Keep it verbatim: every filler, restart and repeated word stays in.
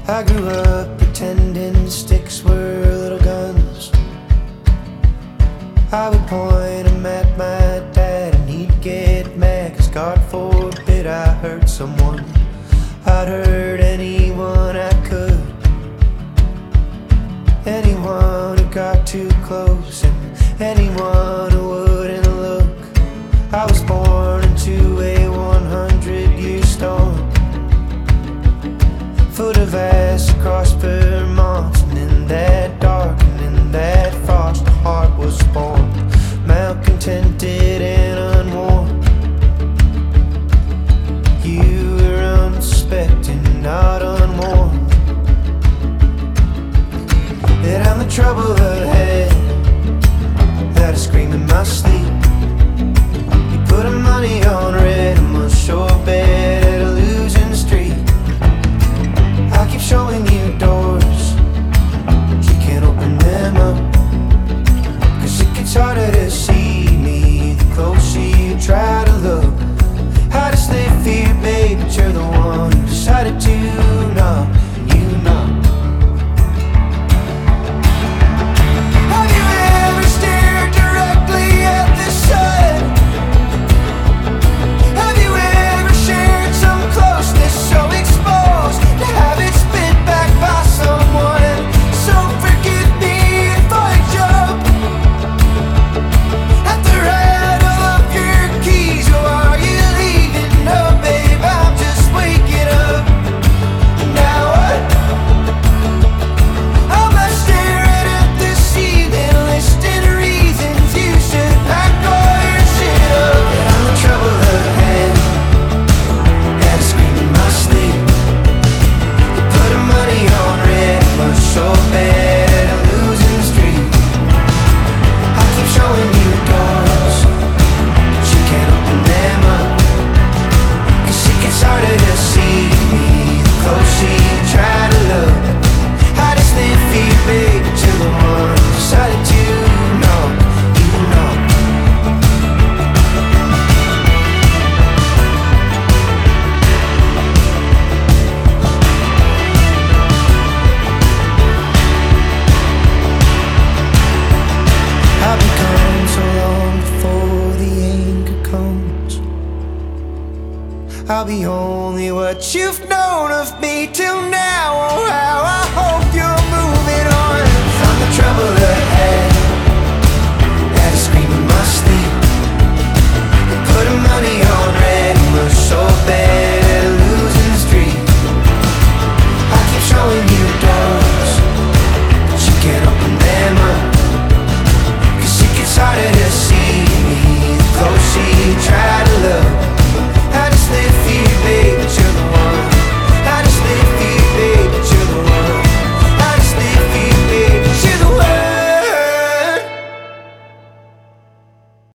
I grew up pretending sticks were little guns. I would point them at my dad and he'd get mad, 'cause God forbid I hurt someone. I'd hurt anyone I could, anyone who got too close and anyone who wouldn't look. I was born into a hundred year storm, foot of ass across Vermont, and in that dark and in that frost a heart was born, malcontented and unworn. You were unsuspecting, not unwarned, that I'm the trouble ahead, that I scream in my sleep. You put a money on red, I'm a sure bet at a losing streak. I keep showing you doors, but you can't open them up, 'cause it gets harder to see me the closer you try to look. How does they fear, babe, but you're the one who decided to knock, and you know. Have you ever stared directly at the sun? Have you ever shared some closeness so exposed to have it spit back by someone? So forgive me if I jump at the rattle of your keys. Or are you leaving? No, babe, I'm just waking up. Now what? Am I staring at the ceiling, listing reasons you should pack all your shit up? I'm the trouble ahead, that I scream in my sleep. You put a money on red, but so bad at a losing streak. I keep showing you doors, but you can't open them up, 'cause it gets harder to see me the closer you try to look. How does it feel, babe, but you're the one who decided to know, you know. I've been gone so long before the anger comes. I'll be only what you've known of me till now. Oh, how I hope you're